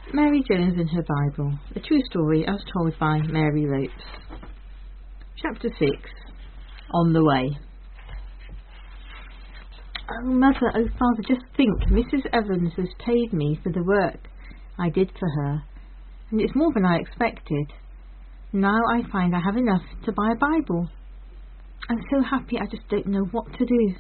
Mary Jones and her Bible, a true story as told by Mary Ropes. Chapter 6. On the Way. Oh Mother, oh Father, just think, Mrs. Evans has paid me for the work I did for her, and it's more than I expected. Now I find I have enough to buy a Bible. I'm so happy I just don't know what to do.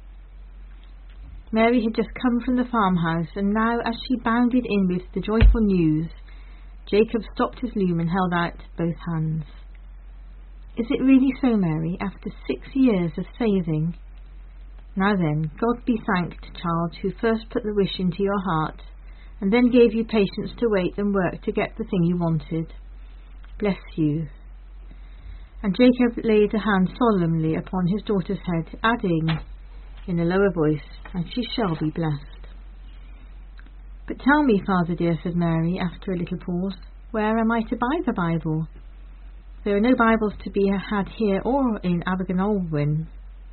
Mary had just come from the farmhouse, and now as she bounded in with the joyful news, Jacob stopped his loom and held out both hands. Is it really so, Mary, after 6 years of saving? Now then, God be thanked, child, who first put the wish into your heart, and then gave you patience to wait and work to get the thing you wanted. Bless you. And Jacob laid a hand solemnly upon his daughter's head, adding, in a lower voice, and she shall be blessed. But tell me, Father dear, said Mary, after a little pause, where am I to buy the Bible? There are no Bibles to be had here or in Abergynolwyn.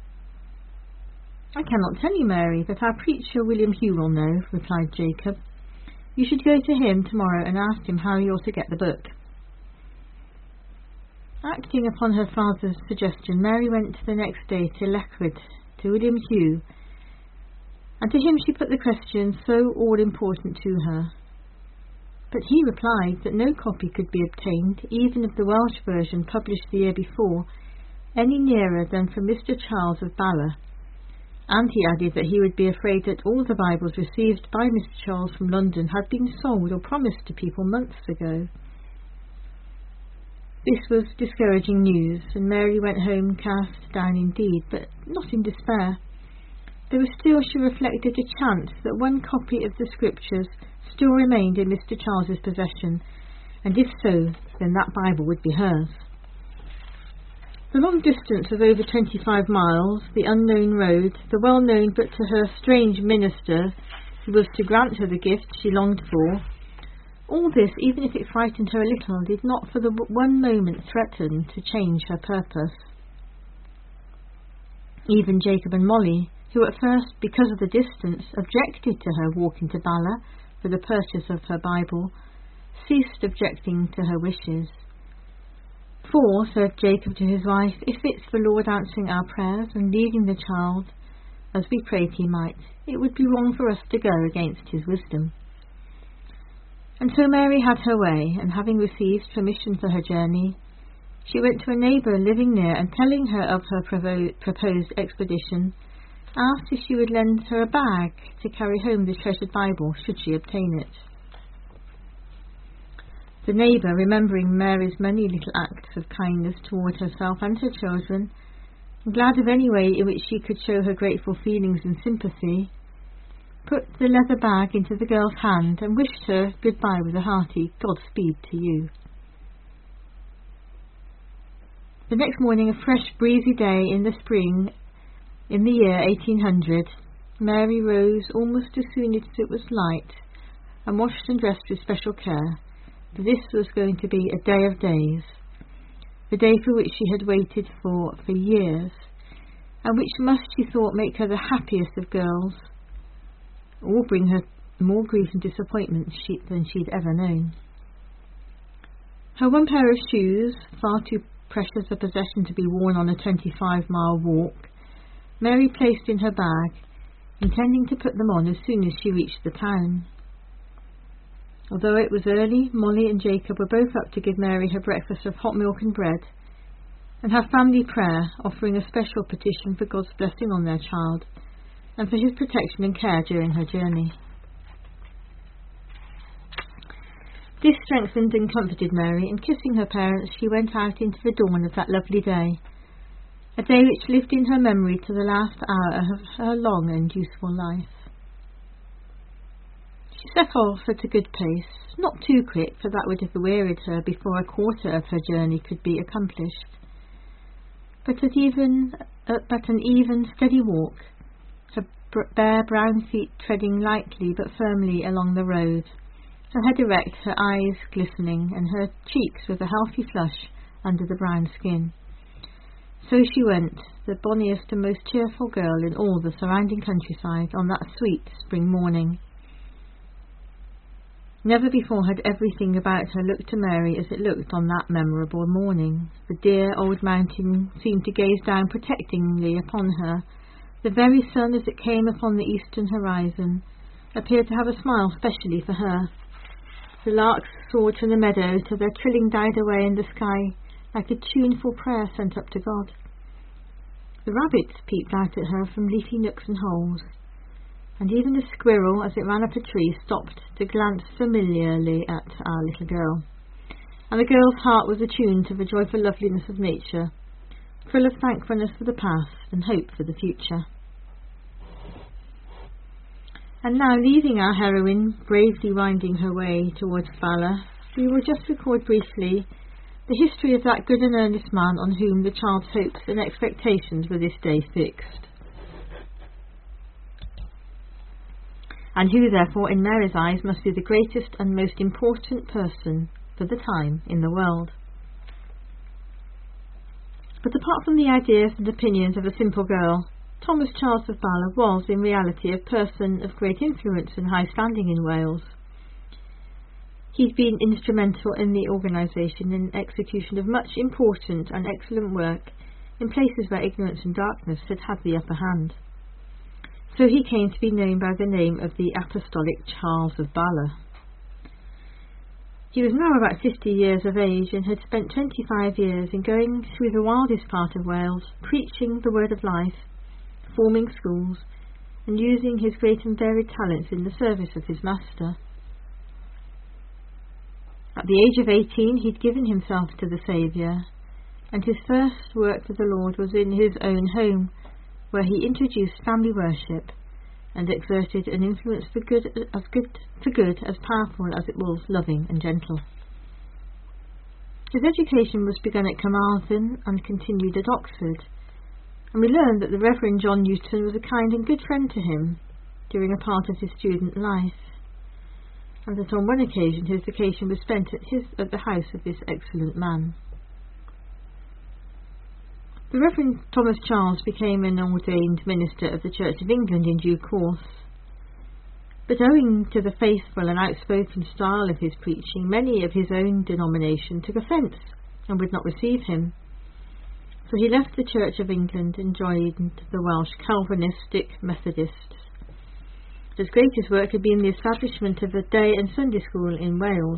I cannot tell you, Mary, but our preacher William Hugh will know, replied Jacob. You should go to him tomorrow and ask him how you ought to get the book. Acting upon her father's suggestion, Mary went the next day to Leckwyd, to William Hugh, and to him she put the question so all-important to her. But he replied that no copy could be obtained, even of the Welsh version published the year before, any nearer than from Mr. Charles of Bala, and he added that he would be afraid that all the Bibles received by Mr. Charles from London had been sold or promised to people months ago. This was discouraging news, and Mary went home cast down indeed, but not in despair. There was still, she reflected, a chance that one copy of the Scriptures still remained in Mr. Charles's possession, and if so, then that Bible would be hers. The long distance of over 25 miles, the unknown road, the well-known but to her strange minister who was to grant her the gift she longed for, all this, even if it frightened her a little, did not for the one moment threaten to change her purpose. Even Jacob and Molly, who at first, because of the distance, objected to her walking to Bala for the purchase of her Bible, ceased objecting to her wishes. For, said Jacob to his wife, if it's the Lord answering our prayers and leading the child as we prayed he might, it would be wrong for us to go against his wisdom. And so Mary had her way, and having received permission for her journey, she went to a neighbour living near, and telling her of her proposed expedition, asked if she would lend her a bag to carry home the treasured Bible, should she obtain it. The neighbour, remembering Mary's many little acts of kindness toward herself and her children, and glad of any way in which she could show her grateful feelings and sympathy, put the leather bag into the girl's hand and wished her goodbye with a hearty Godspeed to you. The next morning, a fresh breezy day in the spring, in the year 1800, Mary rose almost as soon as it was light, and washed and dressed with special care, for this was going to be a day of days, the day for which she had waited for years, and which must, she thought, make her the happiest of girls, or bring her more grief and disappointment than she'd ever known. Her one pair of shoes, far too precious a possession to be worn on a 25-mile walk, Mary placed in her bag, intending to put them on as soon as she reached the town. Although it was early, Molly and Jacob were both up to give Mary her breakfast of hot milk and bread, and have family prayer, offering a special petition for God's blessing on their child, and for his protection and care during her journey. This strengthened and comforted Mary, and kissing her parents, she went out into the dawn of that lovely day, a day which lived in her memory to the last hour of her long and useful life. She set off at a good pace, not too quick, for that would have wearied her before a quarter of her journey could be accomplished, but an even, steady walk, her bare brown feet treading lightly but firmly along the road, her head erect, her eyes glistening, and her cheeks with a healthy flush under the brown skin. So she went, the bonniest and most cheerful girl in all the surrounding countryside on that sweet spring morning. Never before had everything about her looked to Mary as it looked on that memorable morning. The dear old mountain seemed to gaze down protectingly upon her. The very sun, as it came upon the eastern horizon, appeared to have a smile specially for her. The larks soared from the meadow till their trilling died away in the sky like a tuneful prayer sent up to God. The rabbits peeped out at her from leafy nooks and holes, and even the squirrel, as it ran up a tree, stopped to glance familiarly at our little girl. And the girl's heart was attuned to the joyful loveliness of nature, full of thankfulness for the past and hope for the future. And now, leaving our heroine bravely winding her way towards Bala, we will just record briefly the history of that good and earnest man on whom the child's hopes and expectations were this day fixed, and who therefore in Mary's eyes must be the greatest and most important person for the time in the world. But apart from the ideas and opinions of a simple girl, Thomas Charles of Bala was in reality a person of great influence and high standing in Wales. He'd been instrumental in the organisation and execution of much important and excellent work in places where ignorance and darkness had had the upper hand. So he came to be known by the name of the Apostolic Charles of Bala. He was now about 50 years of age and had spent 25 years in going through the wildest part of Wales, preaching the word of life, forming schools, and using his great and varied talents in the service of his master. At the age of 18 he'd given himself to the Saviour, and his first work for the Lord was in his own home, where he introduced family worship and exerted an influence for good as powerful as it was loving and gentle. His education was begun at Carmarthen and continued at Oxford, and we learn that the Reverend John Newton was a kind and good friend to him during a part of his student life, and that on one occasion his vacation was spent at the house of this excellent man. The Reverend Thomas Charles became an ordained minister of the Church of England in due course, but owing to the faithful and outspoken style of his preaching, many of his own denomination took offence and would not receive him. So he left the Church of England and joined the Welsh Calvinistic Methodists. His greatest work had been the establishment of a day and Sunday schools in Wales,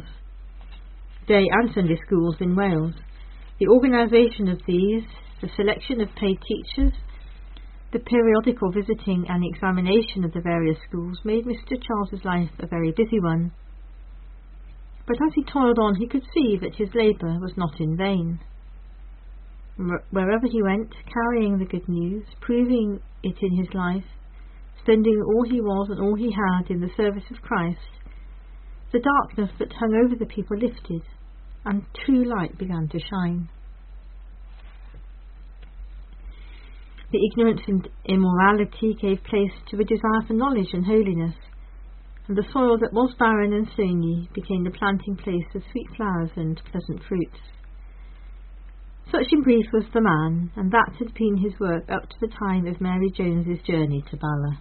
the organisation of these, the selection of paid teachers, the periodical visiting and examination of the various schools made Mr. Charles's life a very busy one. But as he toiled on, he could see that his labour was not in vain. Wherever he went, carrying the good news, proving it in his life, spending all he was and all he had in the service of Christ, the darkness that hung over the people lifted, and true light began to shine. The ignorance and immorality gave place to a desire for knowledge and holiness, and the soil that was barren and stony became the planting place of sweet flowers and pleasant fruits. Such in brief was the man, and that had been his work up to the time of Mary Jones's journey to Bala.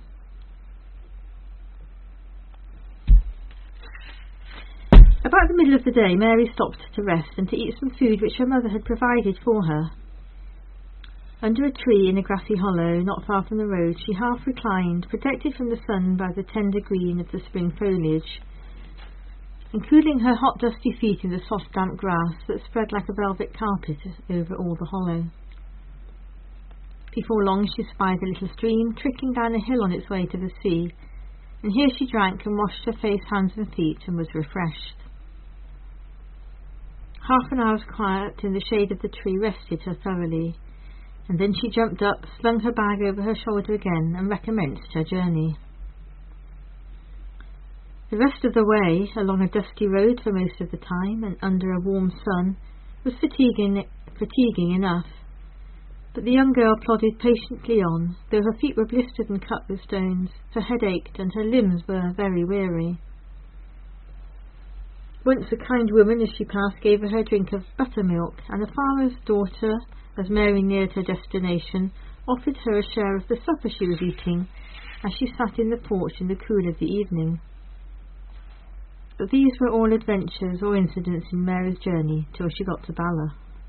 About the middle of the day, Mary stopped to rest and to eat some food which her mother had provided for her. Under a tree in a grassy hollow not far from the road, she half reclined, protected from the sun by the tender green of the spring foliage, and cooling her hot dusty feet in the soft damp grass that spread like a velvet carpet over all the hollow. Before long she spied a little stream trickling down a hill on its way to the sea, and here she drank and washed her face, hands and feet, and was refreshed. Half an hour's quiet in the shade of the tree rested her thoroughly, and then she jumped up, slung her bag over her shoulder again, and recommenced her journey. The rest of the way, along a dusty road for most of the time, and under a warm sun, was fatiguing enough, but the young girl plodded patiently on, though her feet were blistered and cut with stones, her head ached, and her limbs were very weary. Once a kind woman, as she passed, gave her a drink of buttermilk, and the farmer's daughter, as Mary neared her destination, offered her a share of the supper she was eating, as she sat in the porch in the cool of the evening. But these were all adventures or incidents in Mary's journey till she got to Bala.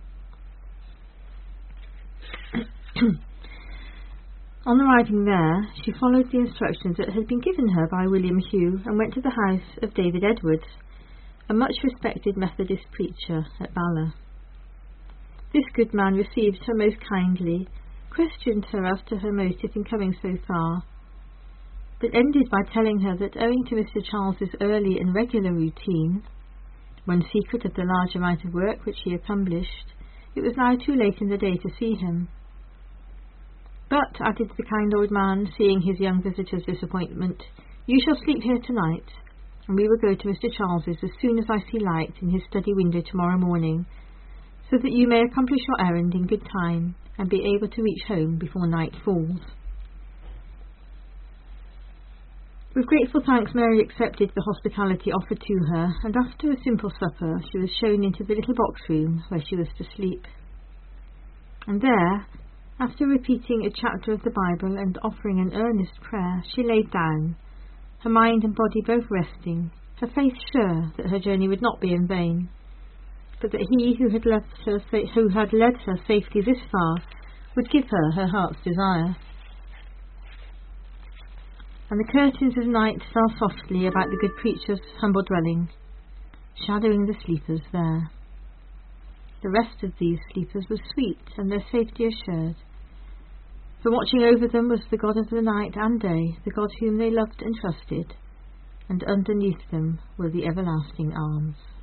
On arriving there, she followed the instructions that had been given her by William Hugh and went to the house of David Edwards, a much respected Methodist preacher at Bala. This good man received her most kindly, questioned her as to her motive in coming so far, but ended by telling her that owing to Mr. Charles's early and regular routine, one secret of the large amount of work which he accomplished, it was now too late in the day to see him. But, added the kind old man, seeing his young visitor's disappointment, you shall sleep here tonight, and we will go to Mr. Charles's as soon as I see light in his study window tomorrow morning, so that you may accomplish your errand in good time and be able to reach home before night falls. With grateful thanks, Mary accepted the hospitality offered to her, and after a simple supper she was shown into the little box room where she was to sleep. And there, after repeating a chapter of the Bible and offering an earnest prayer, she laid down, her mind and body both resting, her faith sure that her journey would not be in vain, but that he who had led her safely this far would give her her heart's desire. And the curtains of night fell softly about the good preacher's humble dwelling, shadowing the sleepers there. The rest of these sleepers was sweet and their safety assured, for watching over them was the God of the night and day, the God whom they loved and trusted, and underneath them were the everlasting arms.